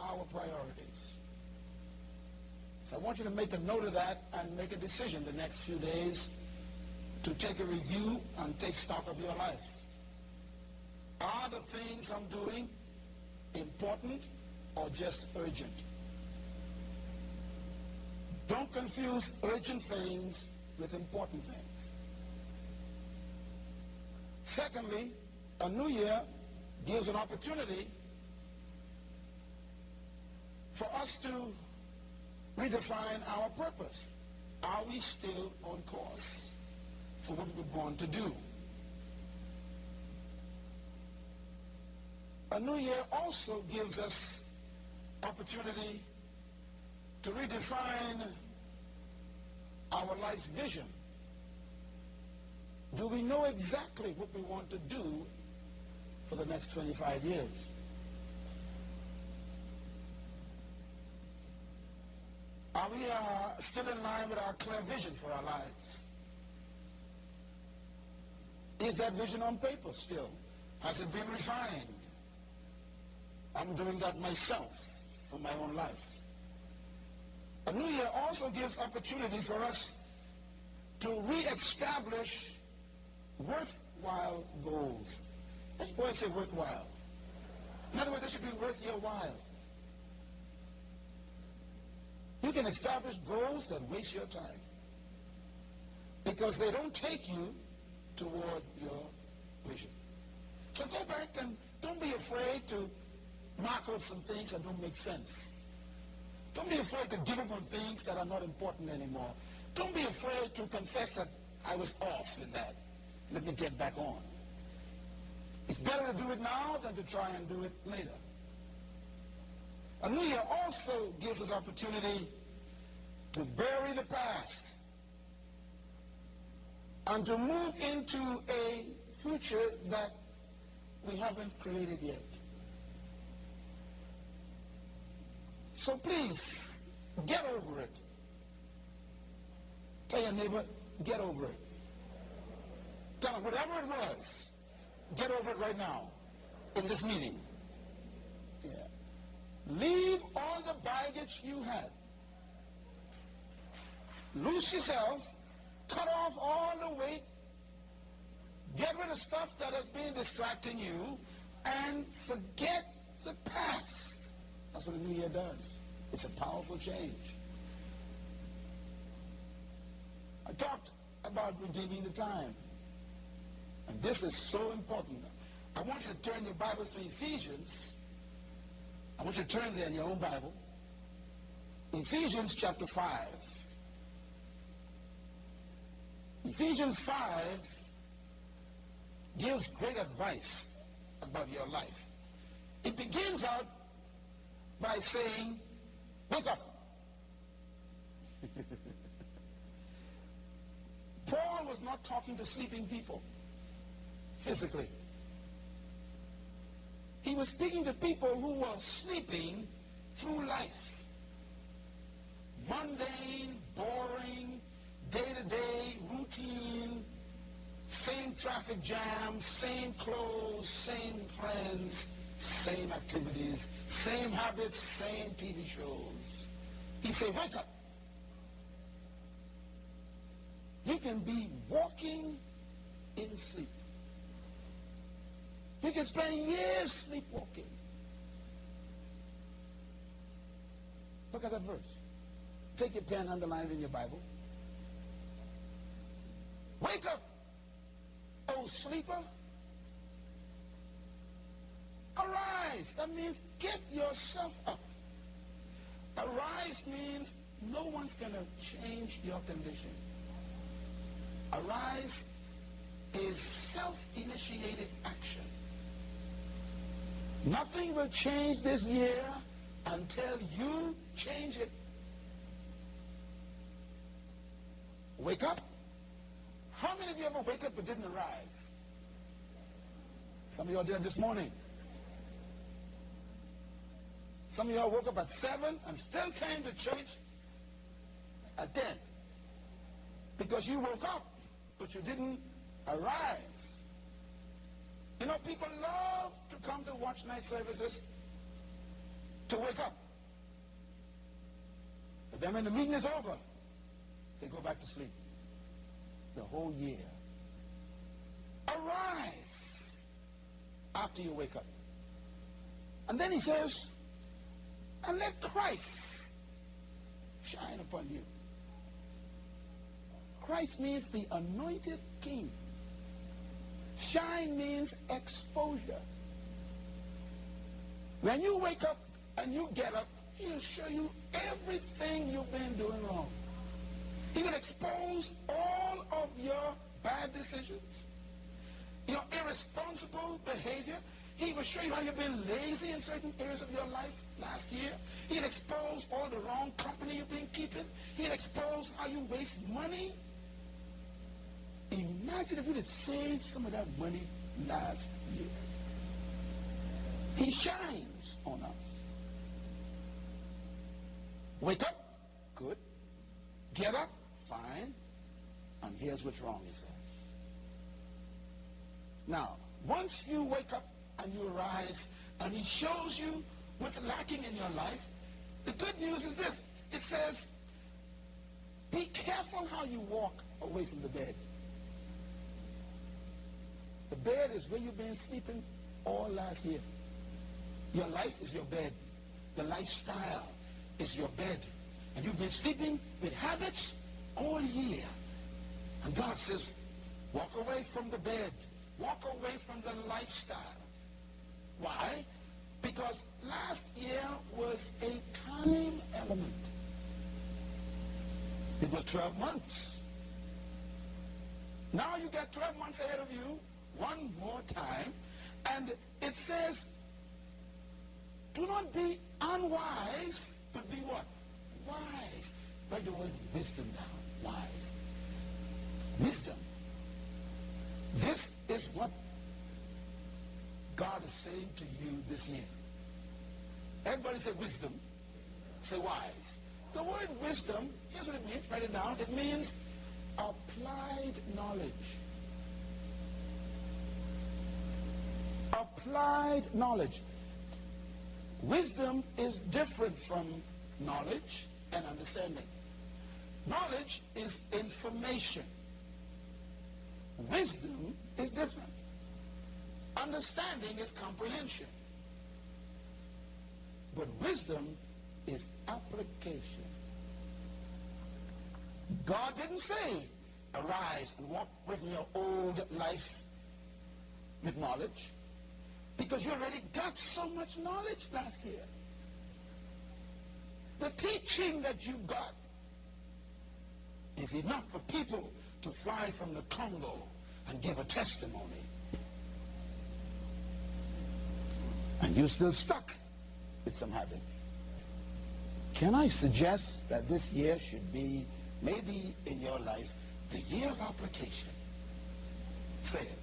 our priorities. So I want you to make a note of that and make a decision the next few days to take a review and take stock of your life. Are the things I'm doing important or just urgent? Don't confuse urgent things with important things. Secondly, a new year gives an opportunity for us to redefine our purpose. Are we still on course for what we're born to do? A new year also gives us opportunity to redefine our life's vision. Do we know exactly what we want to do for the next 25 years? Are we still in line with our clear vision for our lives? Is that vision on paper still? Has it been refined? I'm doing that myself for my own life. A new year also gives opportunity for us to re-establish worthwhile goals. Why I say worthwhile? In other words, they should be worth your while. You can establish goals that waste your time because they don't take you toward your vision. So go back and don't be afraid to mark out some things that don't make sense. Don't be afraid to give up on things that are not important anymore. Don't be afraid to confess that I was off in that. Let me get back on. It's better to do it now than to try and do it later. A new year also gives us opportunity to bury the past and to move into a future that we haven't created yet. So please, get over it. Tell your neighbor, get over it. Tell them whatever it was, get over it right now in this meeting. Yeah. Leave all the baggage you had. Loose yourself, cut off all the weight, get rid of stuff that has been distracting you, and forget the past. That's what a new year does. It's a powerful change. I talked about redeeming the time. And this is so important. I want you to turn your Bibles to Ephesians. I want you to turn there in your own Bible. Ephesians chapter 5. Ephesians 5 gives great advice about your life. It begins out by saying, wake up. Paul was not talking to sleeping people physically. He was speaking to people who were sleeping through life. Mundane, boring, day-to-day routine, same traffic jams, same clothes, same friends, same activities, same habits, same TV shows. He said, wake up. You can be walking in sleep. You can spend years sleepwalking. Look at that verse. Take your pen, underline it in your Bible. Wake up, O sleeper. Arise. That means get yourself up. Arise means no one's going to change your condition. Arise is self-initiated action. Nothing will change this year until you change it. Wake up. How many of you ever wake up but didn't arise? Some of y'all did this morning. Some of y'all woke up at 7 and still came to church at 10. Because you woke up, but you didn't arise. You know, people love to come to watch night services to wake up. But then when the meeting is over, they go back to sleep. The whole year. Arise after you wake up. And then he says, and let Christ shine upon you. Christ means the anointed king. Shine means exposure. When you wake up and you get up, he'll show you everything you've been doing wrong. He will expose all of your bad decisions, your irresponsible behavior. He will show you how you've been lazy in certain areas of your life last year. He'll expose all the wrong company you've been keeping. He'll expose how you waste money. Imagine if you had saved some of that money last year. He shines on us. Wake up, good. Get up, fine. And here's what's wrong, he says. Now, once you wake up and you arise and he shows you what's lacking in your life, the good news is this. It says, be careful how you walk away from the bed. The bed is where you've been sleeping all last year. Your life is your bed. The lifestyle is your bed. And you've been sleeping with habits all year. And God says, walk away from the bed. Walk away from the lifestyle. Why? Because last year was a time element. It was 12 months. Now you got 12 months ahead of you, one more time. And it says, do not be unwise, but be what? Wise. Write the word wisdom down. Wise. Wisdom. This is what God is saying to you this year. Everybody say wisdom. Say wise. The word wisdom, here's what it means. Write it down. It means applied knowledge. Applied knowledge. Wisdom is different from knowledge and understanding. Knowledge is information. Wisdom is different. Understanding is comprehension. But wisdom is application. God didn't say, arise and walk away from your old life with knowledge, because you already got so much knowledge last year. The teaching that you got is enough for people to fly from the Congo and give a testimony. And you're still stuck with some habits. Can I suggest that this year should be, maybe in your life, the year of application? Say it.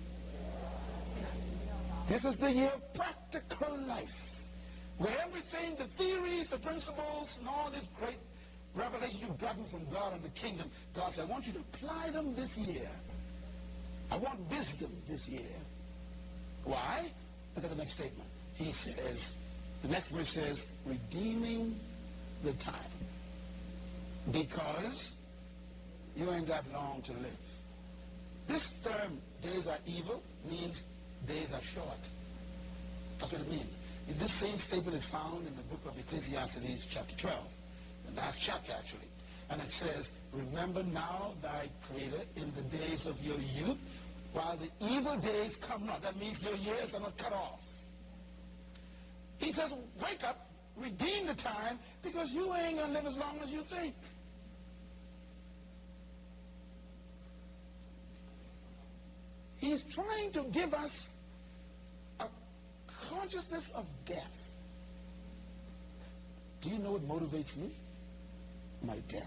This is the year of practical life, where everything, the theories, the principles, and all this great revelation you've gotten from God and the kingdom, God said, I want you to apply them this year. I want wisdom this year. Why? Look at the next statement. He says, the next verse says, redeeming the time. Because you ain't got long to live. This term, days are evil, means days are short. That's what it means. This same statement is found in the book of Ecclesiastes chapter 12, the last chapter actually. And it says, remember now thy Creator in the days of your youth, while the evil days come not. That means your years are not cut off. He says, wake up, redeem the time, because you ain't going to live as long as you think. He's trying to give us a consciousness of death. Do you know what motivates me? My death.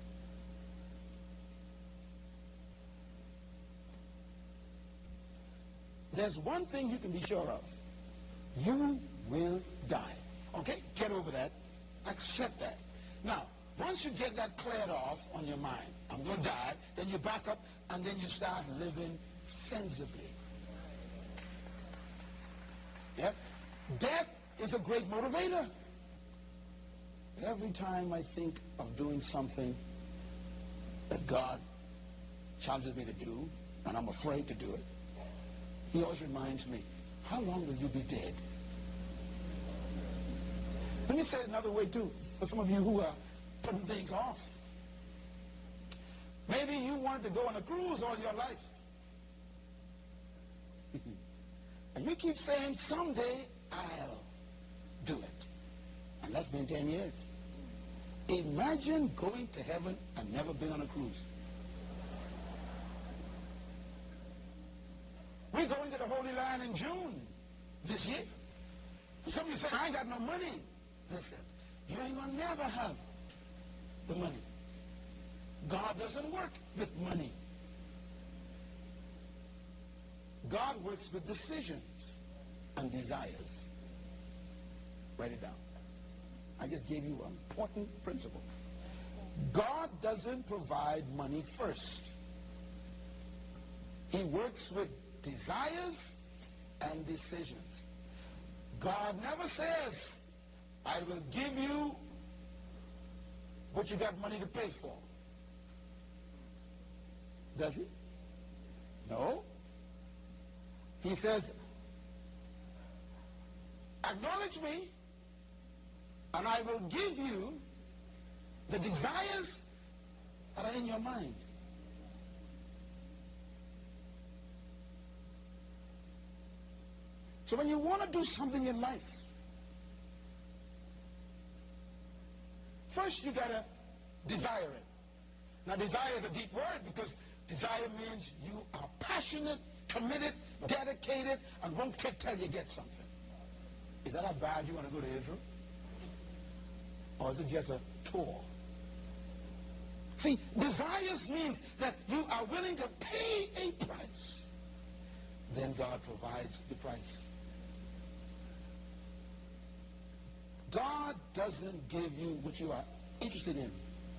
There's one thing you can be sure of. You will die. Okay? Get over that. Accept that. Now, once you get that cleared off on your mind, I'm going to die, then you back up, and then you start living sensibly. Yeah? Death is a great motivator. every time I think of doing something that God challenges me to do, and I'm afraid to do it, he always reminds me, how long will you be dead? Let me say it another way too, for some of you who are putting things off. Maybe you wanted to go on a cruise all your life. And you keep saying, someday I'll do it. And that's been 10 years. Imagine going to heaven and never been on a cruise. We're going to the Holy Land in June this year. Some of you say, I ain't got no money. Listen, you ain't gonna never have the money. God doesn't work with money. God works with decisions and desires. Write it down. I just gave you an important principle. God doesn't provide money first. He works with desires and decisions. God never says, I will give you what you got money to pay for. Does he? No. He says, acknowledge me, and I will give you the desires that are in your mind. So when you want to do something in life, first you got to desire it. Now desire is a deep word because desire means you are passionate, committed, dedicated, and won't quit till you get something. Is that how bad you want to go to Israel? Or is it just a tour? See, desires means that you are willing to pay a price. Then God provides the price. God doesn't give you what you are interested in.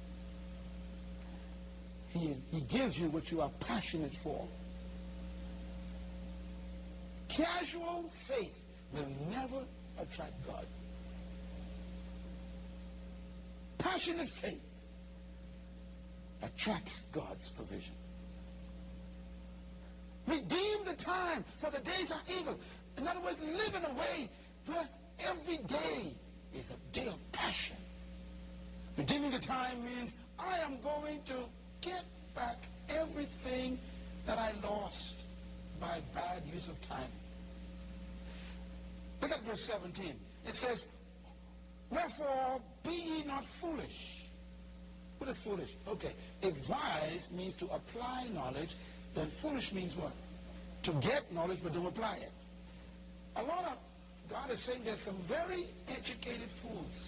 He gives you what you are passionate for. Casual faith will never attract God. Passionate faith attracts God's provision. Redeem the time, for the days are evil. In other words, live in a way where every day is a day of passion. Redeeming the time means I am going to get back everything that I lost by bad use of time. Look at verse 17. It says, wherefore be ye not foolish. What is foolish? Okay, if wise means to apply knowledge, then foolish means what? To get knowledge but don't apply it. A lot of God is saying there's some very educated fools.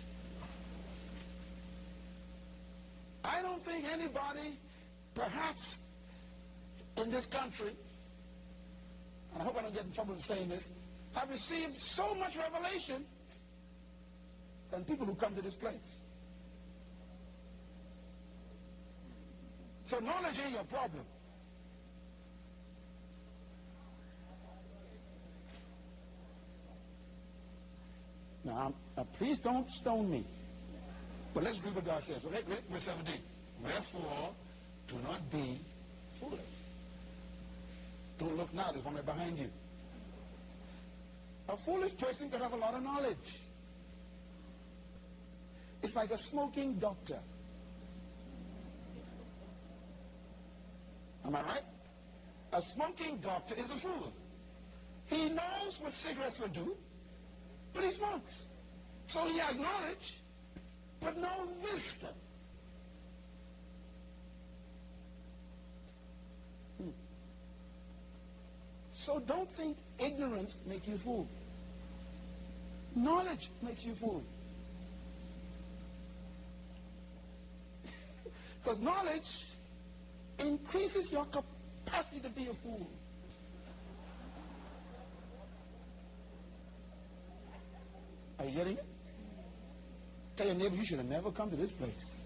I don't think anybody, perhaps in this country, and I hope I don't get in trouble for saying this, have received so much revelation than people who come to this place. So knowledge ain't your problem. Now, please don't stone me. But let's read what God says. Okay, verse 17. Wherefore, do not be foolish. Don't look now. There's one right behind you. A foolish person could have a lot of knowledge. It's like a smoking doctor. Am I right? A smoking doctor is a fool. He knows what cigarettes will do, but he smokes. So he has knowledge, but no wisdom. So don't think ignorance makes you fool. Knowledge makes you fool. Because knowledge increases your capacity to be a fool. Are you getting it? Tell your neighbor, you should have never come to this place.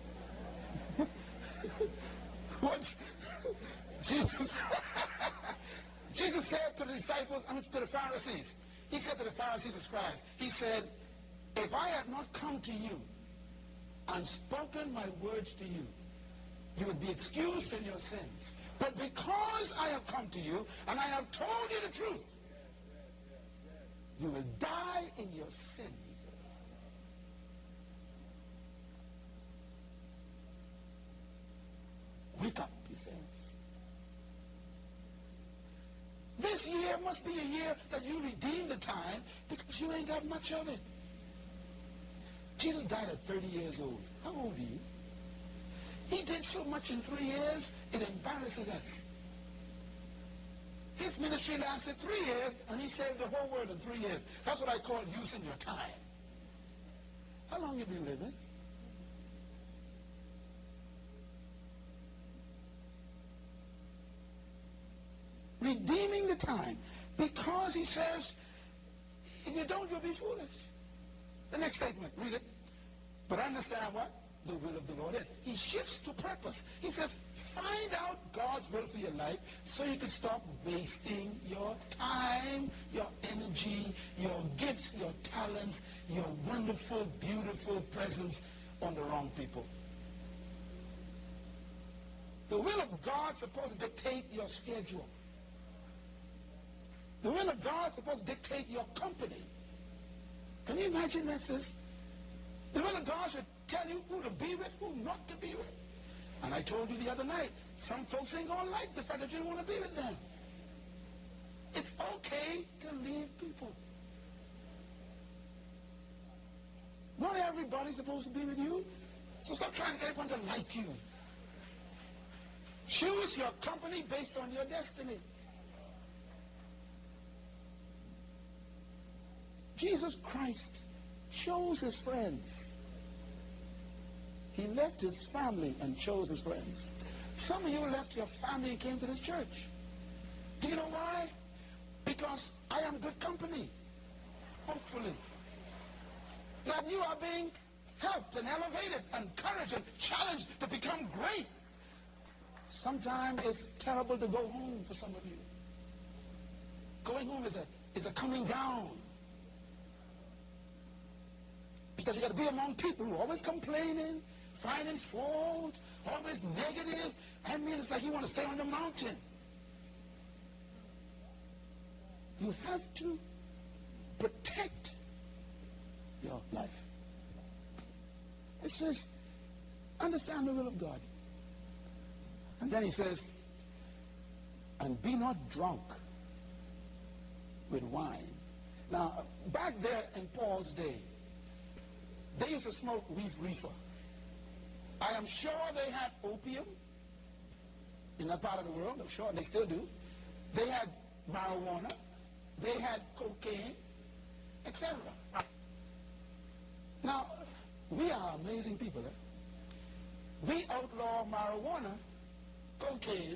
What? Jesus Jesus said to the disciples, to the Pharisees, he said to the Pharisees and scribes, he said, if I had not come to you and spoken my words to you, you would be excused in your sins. But because I have come to you and I have told you the truth, you will die in your sin, he says. Wake up, he says. This year must be a year that you redeem the time because you ain't got much of it. Jesus died at 30 years old. How old are you? He did so much in 3 years, it embarrasses us. His ministry lasted 3 years, and he saved the whole world in 3 years. That's what I call using your time. How long have you been living? Redeeming the time. Because he says, if you don't, you'll be foolish. The next statement, read it. But understand what the will of the Lord is. He shifts to purpose. He says, find out God's will for your life so you can stop wasting your time, your energy, your gifts, your talents, your wonderful, beautiful presence on the wrong people. The will of God is supposed to dictate your schedule. The will of God is supposed to dictate your company. Can you imagine that, sis? The will of God should tell you who to be with, who not to be with. And I told you the other night, some folks ain't going to like the fact that you don't want to be with them. It's okay to leave people. Not everybody's supposed to be with you. So stop trying to get everyone to like you. Choose your company based on your destiny. Jesus Christ chose his friends. He left his family and chose his friends. Some of you left your family and came to this church. Do you know why? Because I am good company. Hopefully. That you are being helped and elevated, encouraged and challenged to become great. Sometimes it's terrible to go home for some of you. Going home is a coming down. Because you got to be among people who are always complaining, finding fault, always negative. I mean, it's like you want to stay on the mountain. You have to protect your life. It says, understand the will of God. And then he says, and be not drunk with wine. Now, back there in Paul's day, they used to smoke reefer. I am sure they had opium in that part of the world. I'm sure they still do. They had marijuana. They had cocaine, etc. Now, we are amazing people. We outlaw marijuana, cocaine,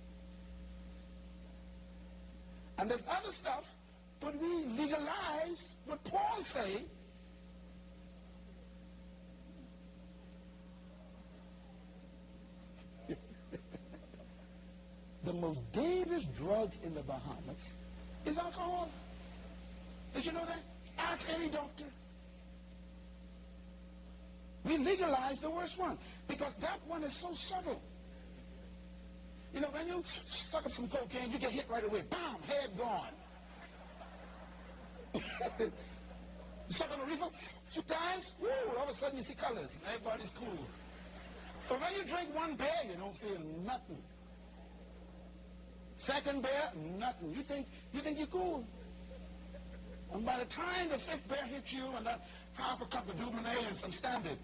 and there's other stuff, but we legalize what Paul say. The most dangerous drugs in the Bahamas is alcohol. Did you know that? Ask any doctor. We legalize the worst one because that one is so subtle. You know, when you suck up some cocaine, you get hit right away. Bam, head gone. You suck on a reefer, a few times, woo, all of a sudden you see colors. Everybody's cool. But when you drink one beer, you don't feel nothing. Second beer, nothing. You think you're cool. And by the time the fifth beer hits you and that half a cup of Dubonnet and some Standard.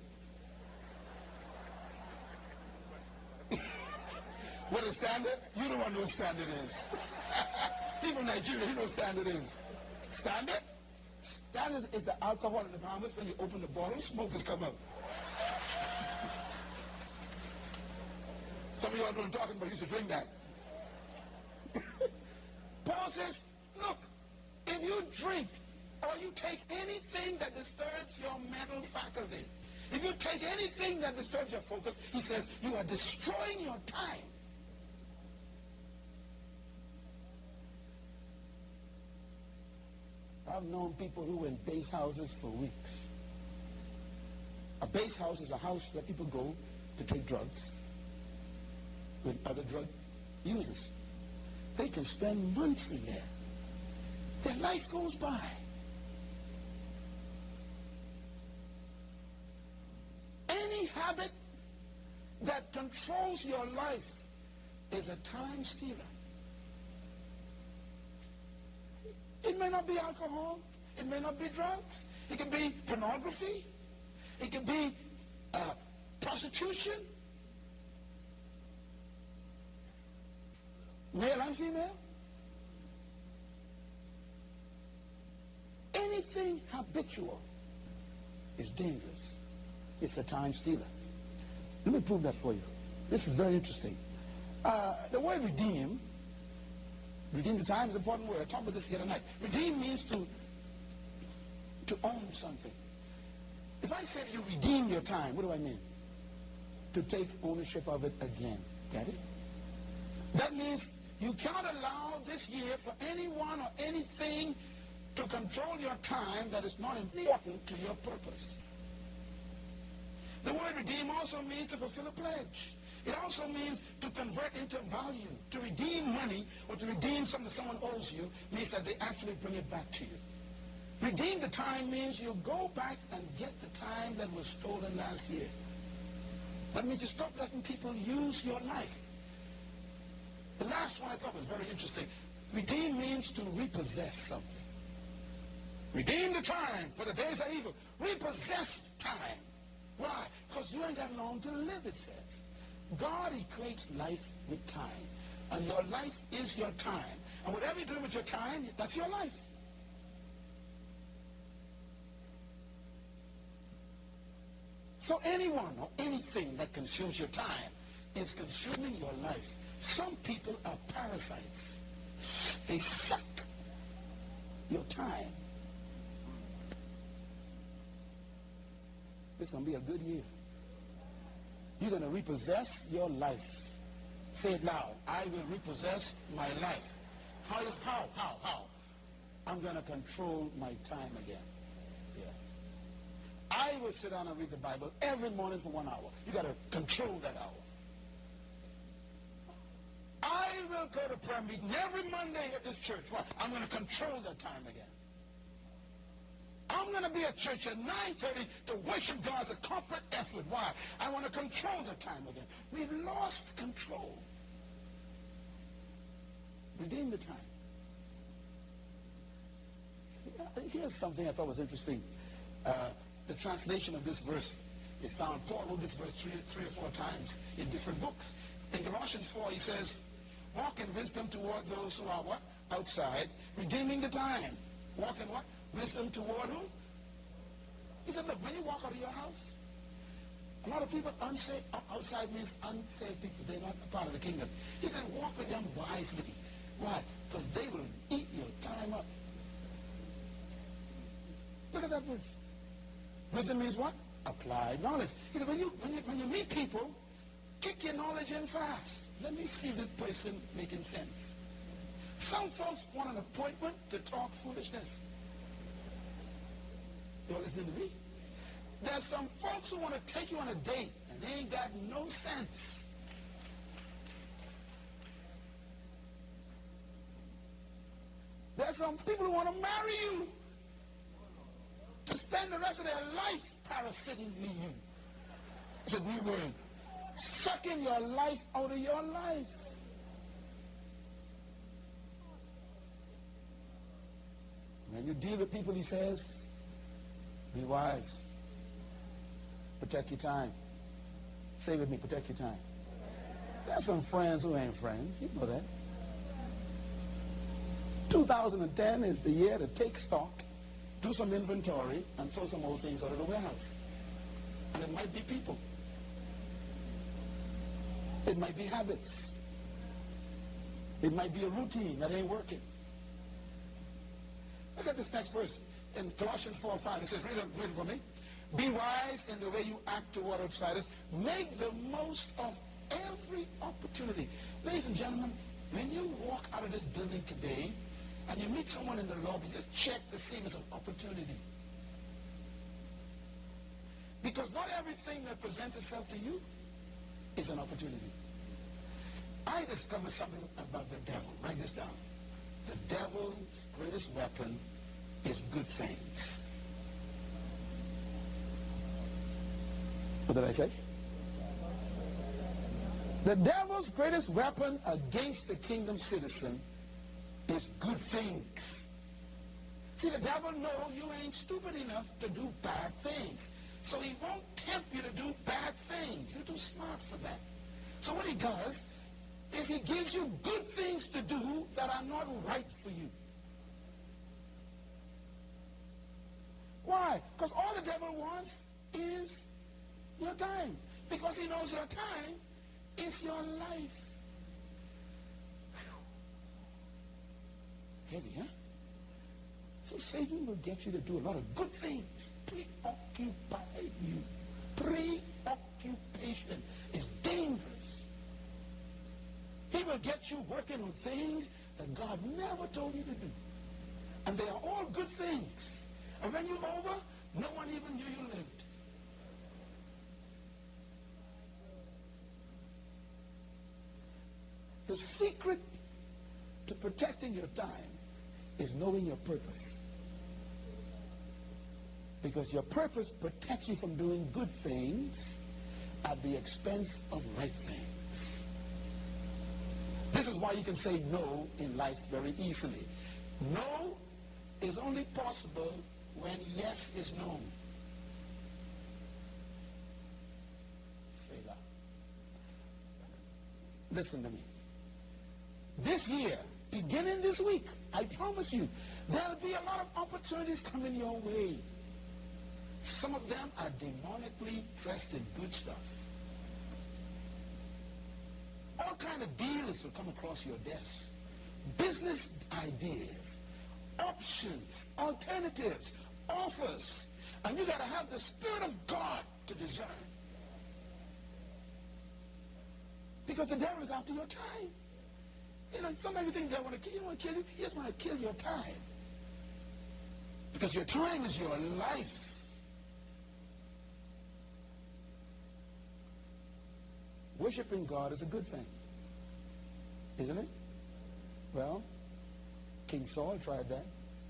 What is Standard? You don't know what Standard is. Even Nigeria, you know what Standard is. Standard? Standard is the alcohol in the Bahamas. When you open the bottle, smokers come out. Some of y'all know what I'm talking about. Used to drink that. Paul says, look, if you drink or you take anything that disturbs your mental faculty, if you take anything that disturbs your focus, he says, you are destroying your time. I've known people who were in base houses for weeks. A base house is a house where people go to take drugs with other drug users. They can spend months in there. Their life goes by. Any habit that controls your life is a time stealer. It may not be alcohol. It may not be drugs. It can be pornography. It can be prostitution. Male and female. Anything habitual is dangerous. It's a time stealer. Let me prove that for you. This is very interesting. The word redeem the time is an important word. I talked about this the other night. Redeem means to own something. If I said you redeem your time, what do I mean? To take ownership of it again. Get it? That means you cannot allow this year for anyone or anything to control your time that is not important to your purpose. The word redeem also means to fulfill a pledge. It also means to convert into value. To redeem money or to redeem something that someone owes you means that they actually bring it back to you. Redeem the time means you go back and get the time that was stolen last year. That means you stop letting people use your life. The last one I thought was very interesting. Redeem means to repossess something. Redeem the time, for the days are evil. Repossess time. Why? Because you ain't got long to live, it says. God equates life with time. And your life is your time. And whatever you do with your time, that's your life. So anyone or anything that consumes your time is consuming your life. Some people are parasites. They suck your time. It's going to be a good year. You're going to repossess your life. Say it loud. I will repossess my life. How? I'm going to control my time again. Yeah. I will sit down and read the Bible every morning for 1 hour. You got to control that hour. I will go to prayer meeting every Monday at this church. Why? I'm going to control that time again. I'm going to be at church at 9:30 to worship God as a corporate effort. Why? I want to control the time again. We lost control. Redeem the time. Here's something I thought was interesting. The translation of this verse is found. Paul wrote this verse three or four times in different books. In Colossians 4, he says, walk in wisdom toward those who are what? Outside, redeeming the time. Walk in what? Wisdom toward who? He said, look, when you walk out of your house, a lot of people outside means unsaved people. They're not a part of the kingdom. He said, walk with them wisely. Why? Because they will eat your time up. Look at that verse. Wisdom means what? Applied knowledge. He said, when you meet people, kick your knowledge in fast. Let me see this person making sense. Some folks want an appointment to talk foolishness. You're listening to me? There's some folks who want to take you on a date, and they ain't got no sense. There's some people who want to marry you to spend the rest of their life parasiting you. It's a new word. Sucking your life out of your life. When you deal with people, he says, be wise. Protect your time. Say with me, protect your time. There's some friends who ain't friends. You know that. 2010 is the year to take stock, do some inventory, and throw some old things out of the warehouse. And it might be people. It might be habits. It might be a routine that ain't working. Look at this next verse. In Colossians 4:5, it says, read it for me. Be wise in the way you act toward outsiders. Make the most of every opportunity. Ladies and gentlemen, when you walk out of this building today and you meet someone in the lobby, just check to see if it's an opportunity. Because not everything that presents itself to you is an opportunity. I discovered something about the devil. Write this down. The devil's greatest weapon is good things. What did I say? The devil's greatest weapon against the kingdom citizen is good things. See, the devil knows you ain't stupid enough to do bad things. So he won't tempt you to do bad things. You're too smart for that. So what he does is he gives you good things to do that are not right for you. Why? Because all the devil wants is your time. Because he knows your time is your life. Heavy, huh? So Satan will get you to do a lot of good things. Preoccupy you. Preoccupation is dangerous. He will get you working on things that God never told you to do. And they are all good things. And when you're over, no one even knew you lived. The secret to protecting your time is knowing your purpose. Because your purpose protects you from doing good things at the expense of right things. This is why you can say no in life very easily. No is only possible when yes is known. Say that. Listen to me. This year, beginning this week, I promise you, there'll be a lot of opportunities coming your way. Some of them are demonically dressed in good stuff. All kind of deals will come across your desk. Business ideas, options, alternatives, offers. And you got to have the Spirit of God to discern. Because the devil is after your time. You know, sometimes you think they want to kill you. Want to kill you. He just want to kill your time. Because your time is your life. Worshiping God is a good thing. Isn't it? Well, King Saul tried that.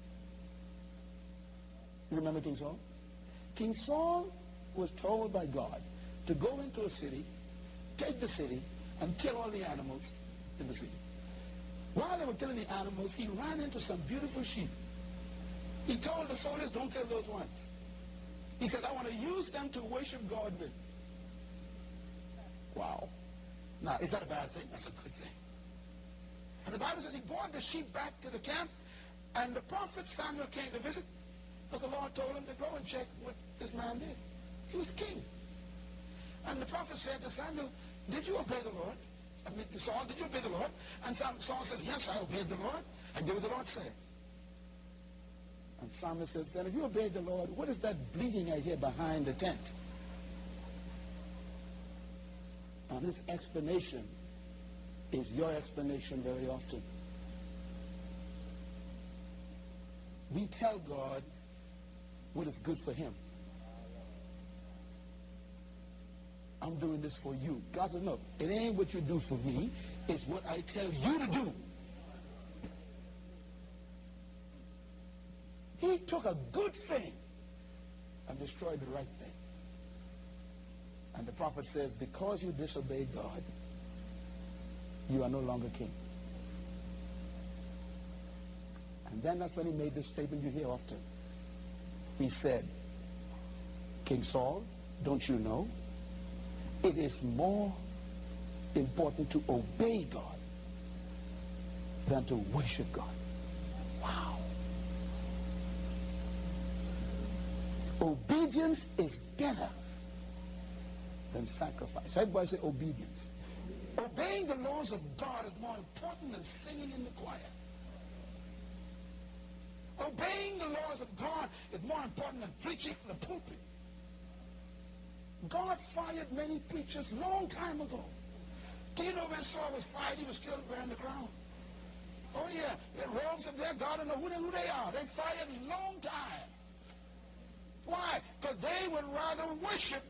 You remember King Saul? King Saul was told by God to go into a city, take the city, and kill all the animals in the city. While they were killing the animals, he ran into some beautiful sheep. He told the soldiers, don't kill those ones. He says, I want to use them to worship God with. Wow. Now, is that a bad thing? That's a good thing. And the Bible says he brought the sheep back to the camp, and the prophet Samuel came to visit, because the Lord told him to go and check what this man did. He was king. And the prophet said to Samuel, did you obey the Lord? I mean, to Saul, did you obey the Lord? And Saul says, yes, I obeyed the Lord. I did what the Lord said. And Samuel says, then if you obeyed the Lord, what is that bleating I hear behind the tent? And this explanation is your explanation very often. We tell God what is good for him. I'm doing this for you. God says, no, it ain't what you do for me. It's what I tell you to do. He took a good thing and destroyed the right thing. And the prophet says, because you disobeyed God, you are no longer king. And then that's when he made this statement you hear often. He said, King Saul, don't you know? It is more important to obey God than to worship God. Wow. Obedience is better than sacrifice. Everybody say obedience. Obeying the laws of God is more important than singing in the choir. Obeying the laws of God is more important than preaching in the pulpit. God fired many preachers long time ago. Do you know when Saul was fired, he was still wearing the crown? Oh yeah, the robes up there, God don't know who they are. They fired a long time. Why? Because they would rather worship